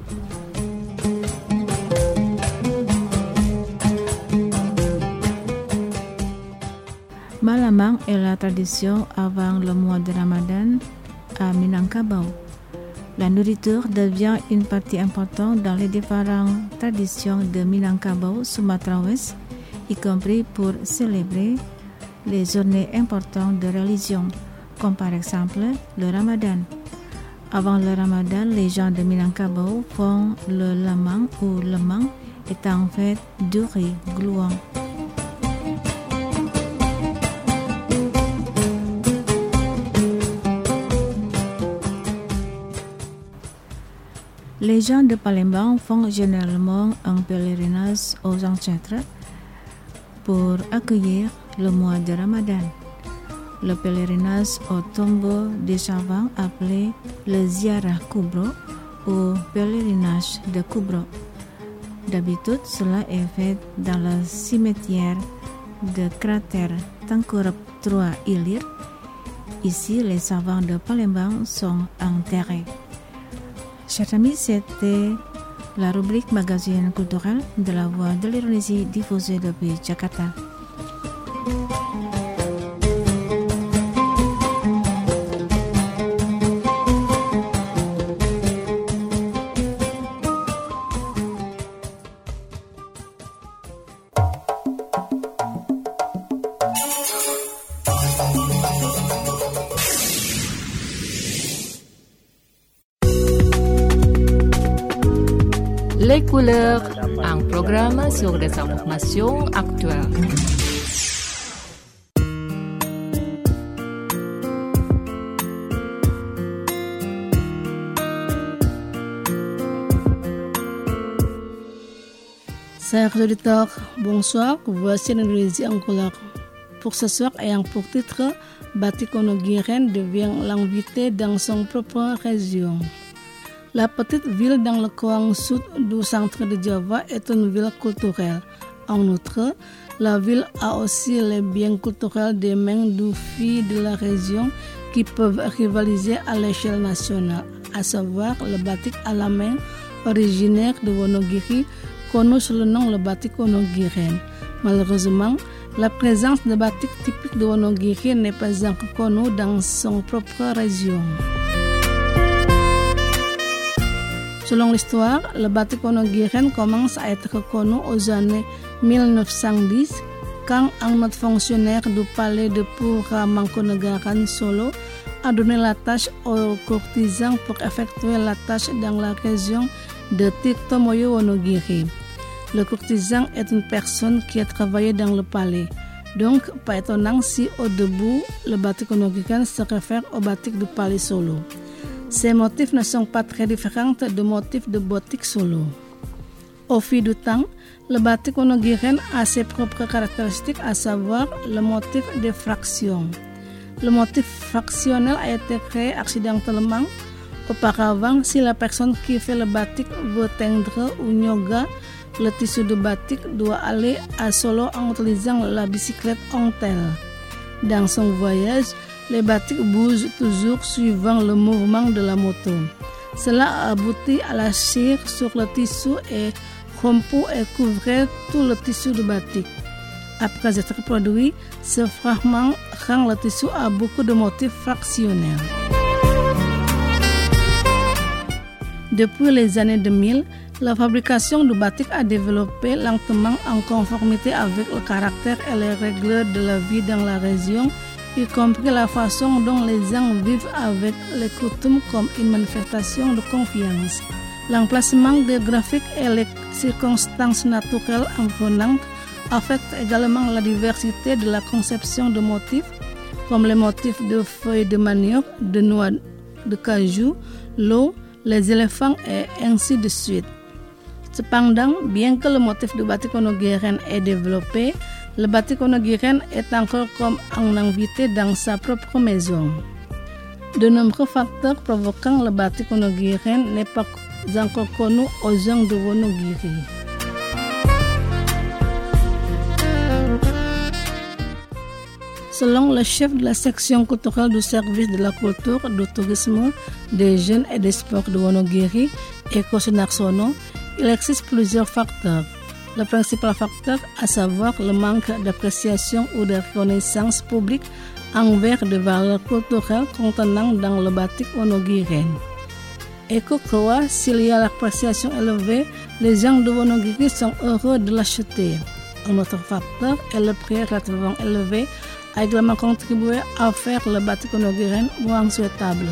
Speaker 5: Malamang est la tradition avant le mois de Ramadan à Minangkabau. La nourriture devient une partie importante dans les différentes traditions de Minangkabau, Sumatra Ouest, y compris pour célébrer les journées importantes de religion, comme par exemple le Ramadan. Avant le Ramadan, les gens de Minangkabau font le lemang ou lemang, est en fait du riz gluant. Les gens de Palembang font généralement un pèlerinage aux ancêtres pour accueillir le mois de Ramadan. Le pèlerinage au tombeau des savants appelé le Ziarah Kubro ou pèlerinage de Kubro. D'habitude, cela est fait dans le cimetière de cratère Tangkurup Trois Ilir. Ici, les savants de Palembang sont enterrés. Chers amis, c'était la rubrique magazine culturel de la Voix de l'Indonésie diffusée depuis Jakarta.
Speaker 2: Les couleurs, un programme sur des informations actuelles.
Speaker 3: Chers auditeurs, bonsoir. Voici l'Indonésie en couleur. Pour ce soir, ayant pour titre Batik Wonogiri devient l'invité dans son propre région. La petite ville dans le coin sud du centre de Java est une ville culturelle. En outre, la ville a aussi les biens culturels des mains de filles de la région qui peuvent rivaliser à l'échelle nationale, à savoir le batik à la main originaire de Wonogiri, connu sous le nom le batik Wonogiri. Malheureusement, la présence de batik typique de Wonogiri n'est pas encore connue dans son propre région. Selon l'histoire, le batik Wonogiri commence à être connu aux années mille neuf cent dix quand un autre fonctionnaire du palais de Pura Mangkunegaran Solo a donné la tâche aux courtisans pour effectuer la tâche dans la région de Tirtomoyo Wonogiri. Le courtisan est une personne qui a travaillé dans le palais. Donc, pas étonnant si au début, le batik Wonogiri se réfère au batik du palais Solo. Ces motifs ne sont pas très différents des motifs de batik Solo. Au fil du temps, le batik Wonogiri a ses propres caractéristiques, à savoir le motif de fraction. Le motif fractionnel a été créé accidentellement. Auparavant, si la personne qui fait le batik veut teindre ou nyoga le tissu de batik, doit aller à Solo en utilisant la bicyclette Ontel. Dans son voyage, les batiks bougent toujours suivant le mouvement de la moto. Cela aboutit à la cire sur le tissu et rompu et couvrait tout le tissu de batik. Après être produit, ce fragment rend le tissu à beaucoup de motifs fractionnels. Depuis les années deux mille, la fabrication du batik a développé lentement en conformité avec le caractère et les règles de la vie dans la région, y compris la façon dont les gens vivent avec les coutumes comme une manifestation de confiance. L'emplacement géographique et les circonstances naturelles environnantes affectent également la diversité de la conception de motifs, comme les motifs de feuilles de manioc, de noix de cajou, l'eau, les éléphants et ainsi de suite. Cependant, bien que le motif du batik Wonogiri est développé, le batik Wonogiri est encore comme un invité dans sa propre maison. De nombreux facteurs provoquant le batik Wonogiri n'est pas encore connu aux gens de Wonogiri. Selon le chef de la section culturelle du service de la culture, du tourisme, des jeunes et des sports de Wonogiri, Eko Sunarsono, il existe plusieurs facteurs. Le principal facteur, à savoir le manque d'appréciation ou de reconnaissance publique envers des valeurs culturelles contenant dans le batik Wonogiri. Eko croit s'il y a l'appréciation élevée, les gens de Wonogiri sont heureux de l'acheter. Un autre facteur est le prix relativement élevé, a également contribué à faire le batik Wonogiri moins souhaitable.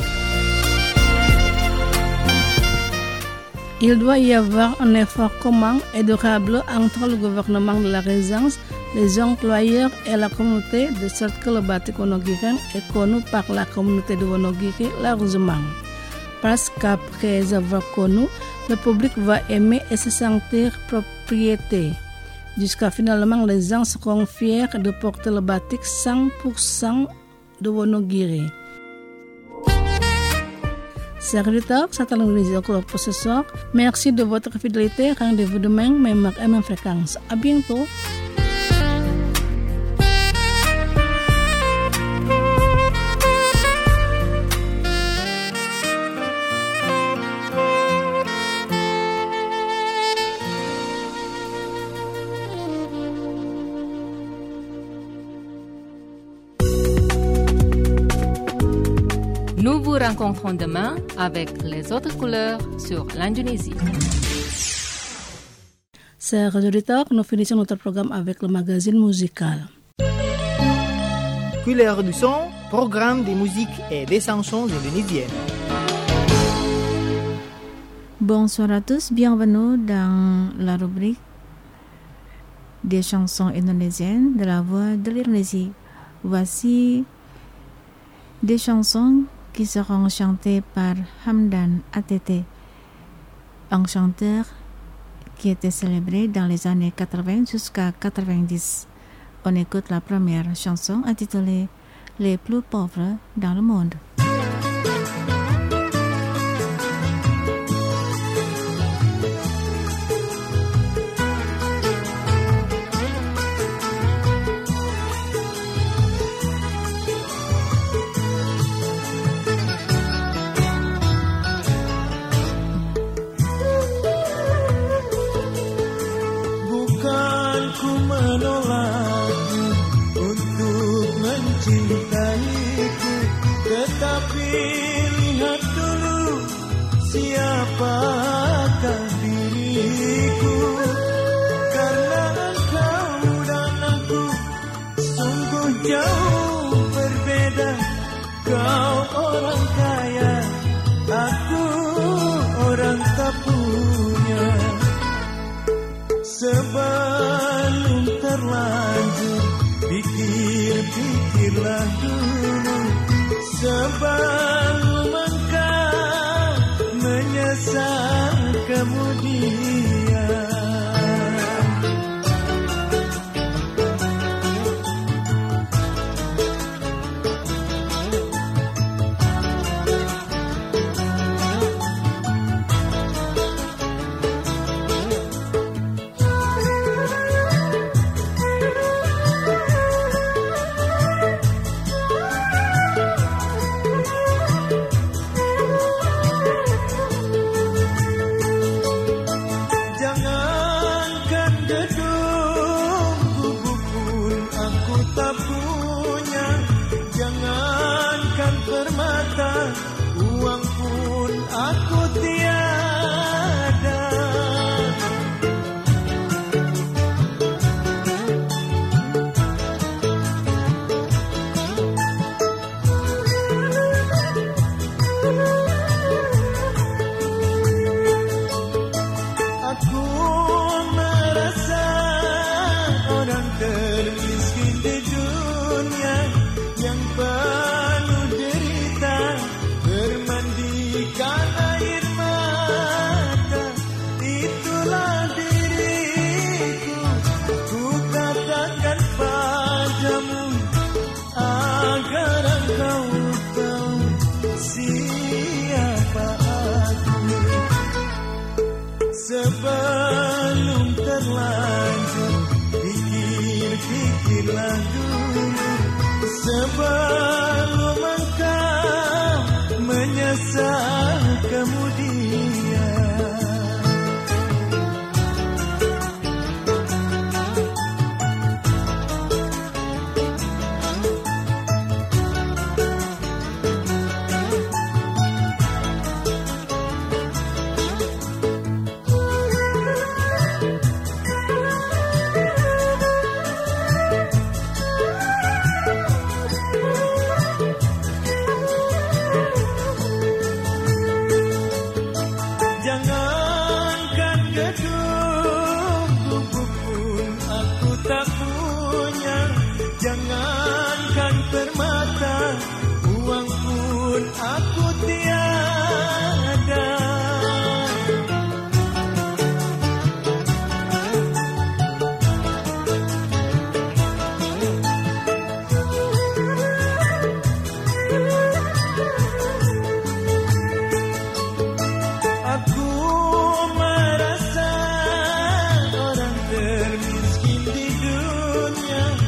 Speaker 3: Il doit y avoir un effort commun et durable entre le gouvernement de la résidence, les employeurs et la communauté, de sorte que le batik Wonogiri est connu par la communauté de Wonogiri largement. Parce qu'après avoir connu, le public va aimer et se sentir propriété. Jusqu'à finalement les gens seront fiers de porter le batik cent pour cent de Wonogiri. Chers auditeurs, c'est l'Indonésie pour ce soir. Merci de votre fidélité. Rendez-vous demain, même heure et même fréquence. À bientôt.
Speaker 2: nous rencontrons demain avec les autres couleurs sur l'Indonésie.
Speaker 3: Chers auditeurs, nous finissons notre programme avec le magazine musical.
Speaker 1: Couleurs du son, programme de musique et des chansons indonésiennes.
Speaker 5: Bonsoir à tous, bienvenue dans la rubrique des chansons indonésiennes de la voix de l'Indonésie. Voici des chansons qui seront chantées par Hamdan A T T, un chanteur qui était célébré dans les années quatre-vingts jusqu'à quatre-vingt-dix. On écoute la première chanson intitulée « Les plus pauvres dans le monde ».
Speaker 9: Tetapi lihat dulu siapakah diriku, karena engkau dan aku sungguh jauh berbeda. Kau orang kaya, aku orang tak punya. Sebelum terlanjur pikir-pikirlah dulu, sebelum engkau menyesal kemudian. Uang pun aku tiada. Aku merasa orang termiskin di dunia yang penuh derita, bermandikan air mata. Itulah diriku, ku katakan padamu agar engkau tahu siapa aku. Sebelum terlanjur pikir-pikirlah dulu, sebelum engkau menyesal kemudian. Jangankan gedung, gubuk pun aku tak punya. Jangankan permata, uang pun aku tiada. Aku merasa orang termiskin di dunia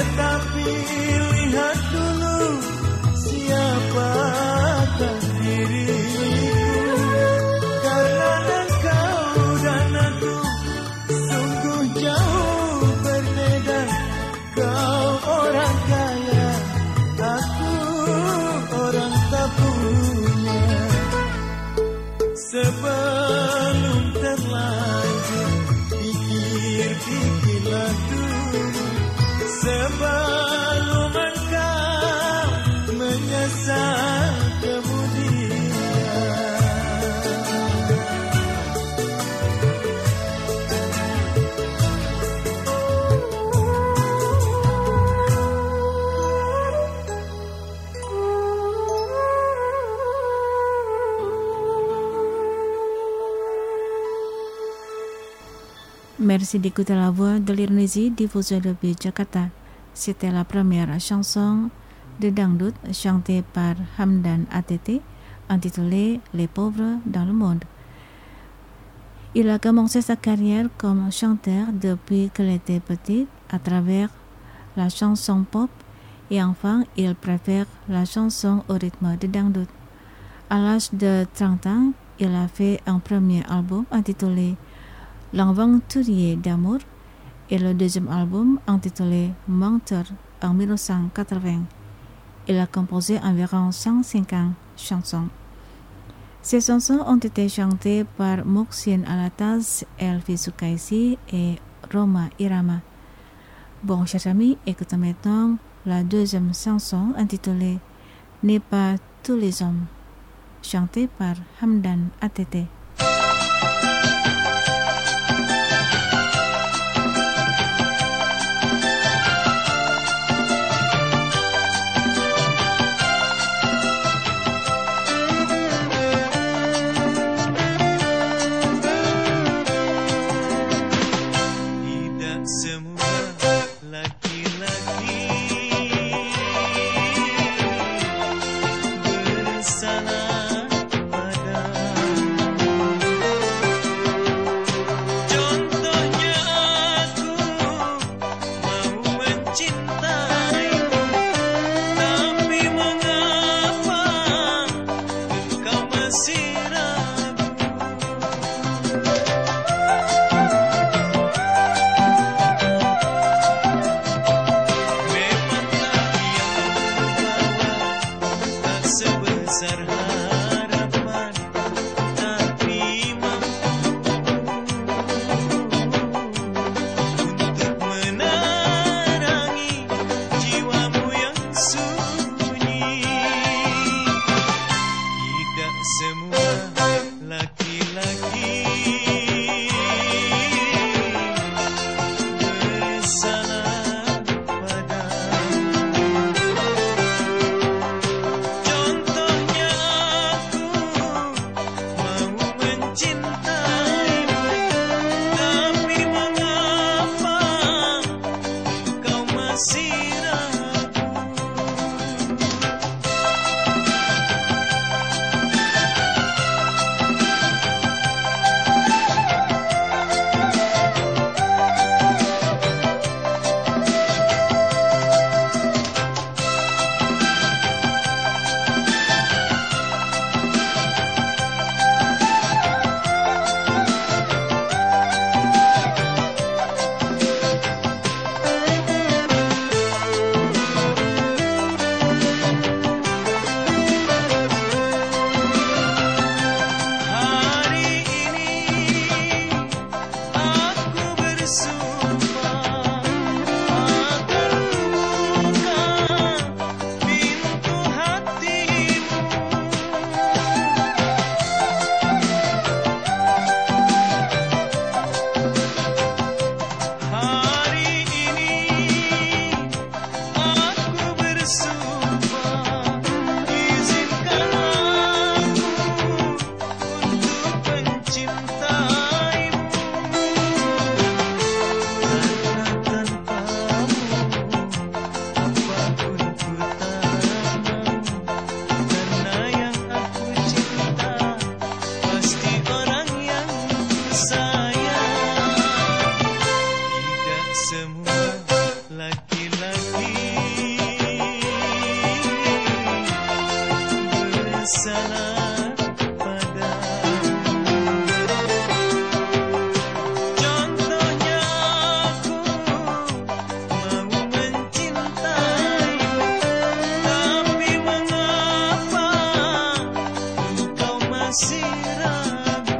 Speaker 9: Tetapi lihat dulu siapakah diriku, karena engkau dan aku sungguh jauh berbeda. Kau orang kaya, aku orang tak punya. Sebelum terlanjur pikir-pikirlah dulu, sebelum engkau menyesal kemudian.
Speaker 5: Merci d'écouter la voix de l'Indonésie diffusée depuis Jakarta. C'était la première chanson de dangdut chantée par Hamdan A T T, intitulée Les pauvres dans le monde. Il a commencé sa carrière comme chanteur depuis qu'il était petit à travers la chanson pop et enfin il préfère la chanson au rythme de dangdut. À l'âge de trente ans, il a fait un premier album intitulé L'Aventurier d'amour et le deuxième album intitulé Menteur en mille neuf cent quatre-vingts. Il a composé environ cent cinquante chansons. Ces chansons ont été chantées par Muhsin Alatas, Elvi Sukaisi et Roma Irama. Bon, chers amis, écoutons maintenant la deuxième chanson intitulée N'est pas tous les hommes, chantée par Hamdan A T T.
Speaker 9: Me laki-laki bersalah padamu. Contohnya aku mau mencintaimu, tapi mengapa engkau masih ragu?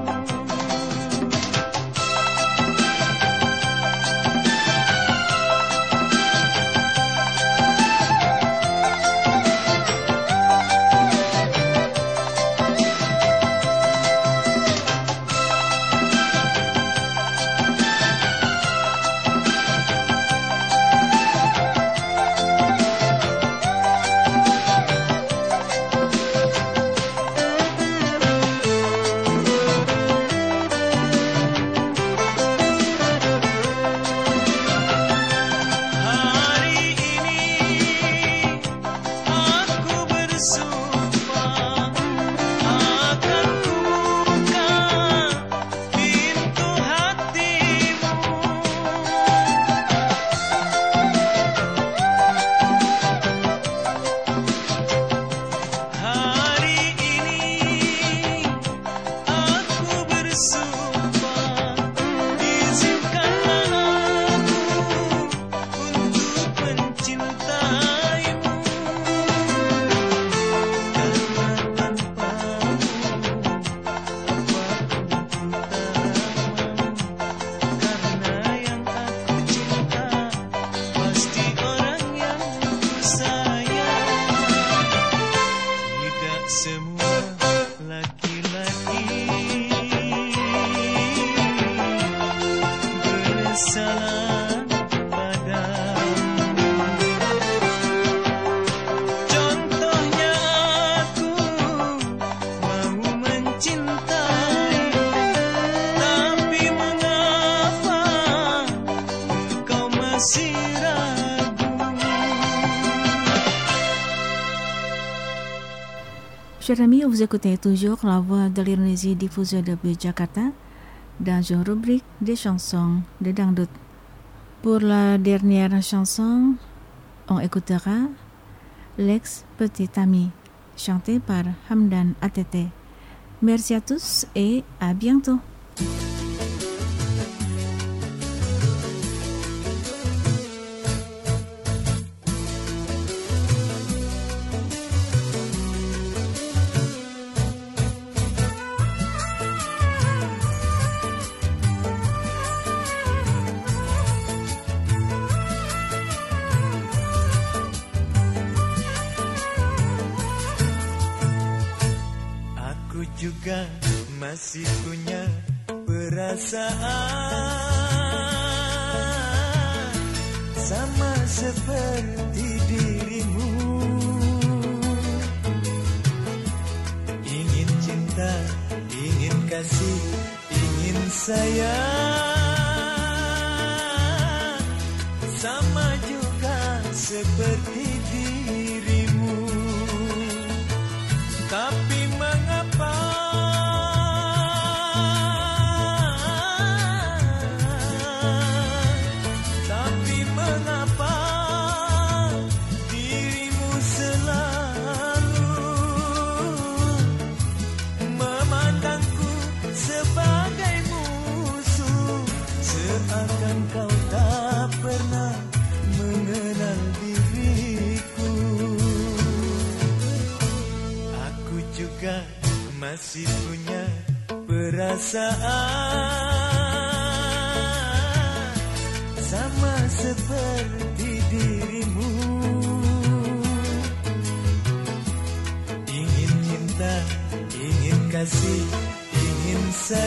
Speaker 9: Hari ini aku bersumpah akan kubuka pintu hatimu. Hari ini aku bersumpah, izinkanlah aku untuk mencintaimu, karena tanpamu apa pun tak mau, karena yang aku cinta pasti orang yang ku sayang. Tidak semua laki-laki bersalah padamu. Contohnya aku mau mencintaimu, tapi mengapa engkau masih ragu?
Speaker 5: Chers amis, vous écoutez toujours la voix de l'Indonésie diffusée depuis Jakarta dans une rubrique des chansons de Dangdut. Pour la dernière chanson, on écoutera L'ex Petit Ami, chanté par Hamdan A T T. Merci à tous et à bientôt.
Speaker 9: Aku juga masih punya perasaan sama seperti dirimu. Ingin cinta, ingin kasih, ingin sayang, sama juga seperti dirimu. Tapi mengapa Tapi mengapa dirimu selalu memandangku sebagai musuh, seakan kau tak pernah mengenal diriku. Aku juga masih punya perasaan sama seperti dirimu. Ingin cinta, ingin kasih, ingin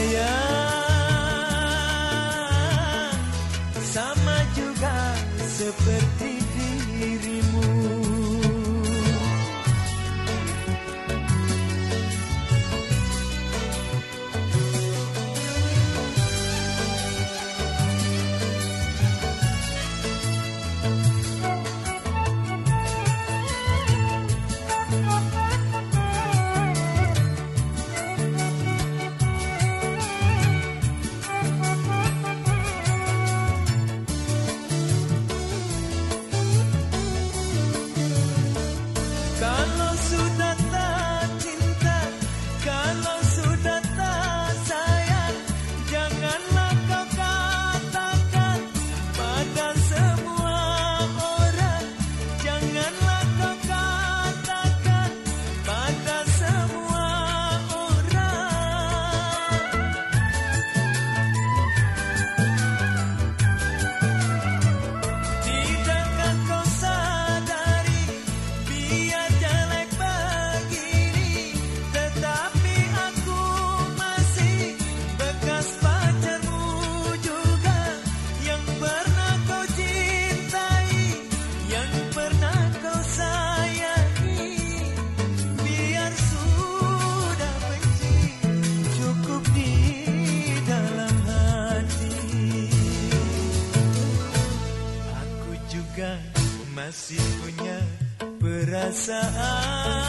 Speaker 9: sayang, sama juga seperti dirimu. masih punya perasaan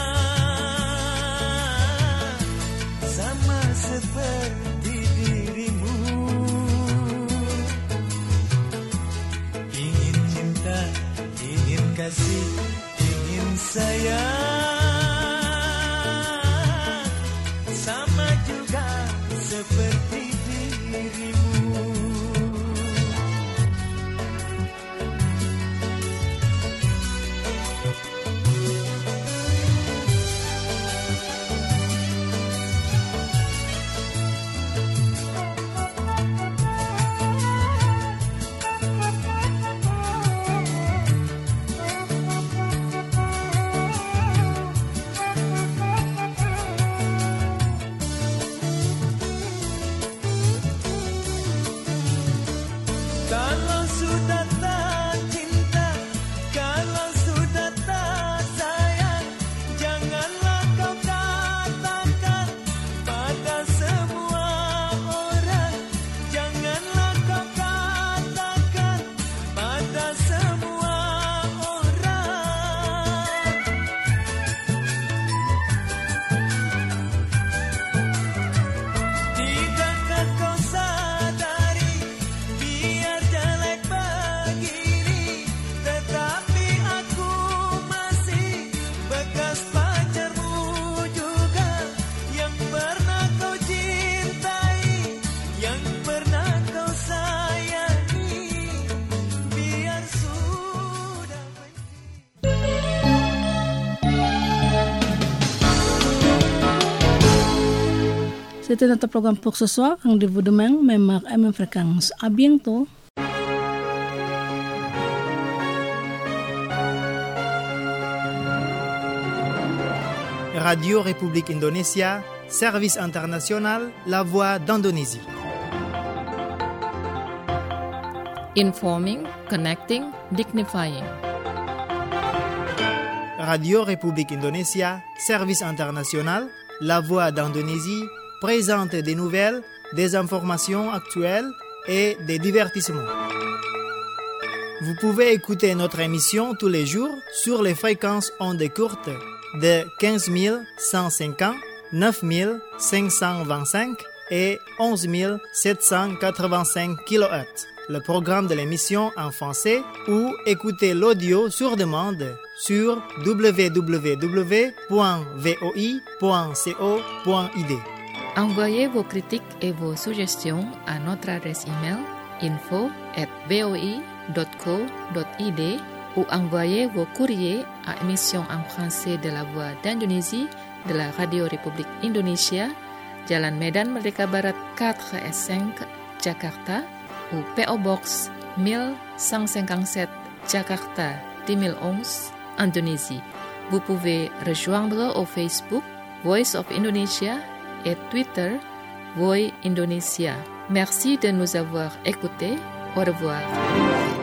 Speaker 9: sama seperti dirimu. Ingin cinta, ingin kasih, ingin sayang, sama juga seperti dirimu. Kalau sudah tak cinta, kalau sudah tak sayang, janganlah kau katakan pada semua orang. Janganlah kau katakan pada semua orang. Tidakkah kau sadari biar jelek begini, tetapi aku masih bekas pacarmu juga, yang pernah kau cintai, yang pernah kau sayangi, biar sudah
Speaker 3: C'était notre programme pour ce soir. Rendez-vous demain, même heure et même fréquence. À bientôt.
Speaker 1: Radio République Indonésia, service international, la voix d'Indonésie.
Speaker 2: Informing, connecting, dignifying.
Speaker 1: Radio République Indonésia, service international, la voix d'Indonésie, présente des nouvelles, des informations actuelles et des divertissements. Vous pouvez écouter notre émission tous les jours sur les fréquences ondes courtes de quinze mille cent cinquante, neuf mille cinq cent vingt-cinq et onze mille sept cent quatre-vingt-cinq kilohertz. Le programme de l'émission en français ou écouter l'audio sur demande sur w w w point v o i point co point i d.
Speaker 2: Envoyez vos critiques et vos suggestions à notre adresse email info at v o i dot co dot i d ou envoyez vos courriers à émission en français de la Voix d'Indonésie de la Radio République Indonésia, Jalan Medan Merdeka Barat quatre S cinq, Jakarta, ou P O Box mille cent cinquante-sept, Jakarta dix mille onze, Indonésie. Vous pouvez rejoindre au Facebook Voice of Indonesia et Twitter Voix Indonesia. Merci de nous avoir écoutés. Au revoir.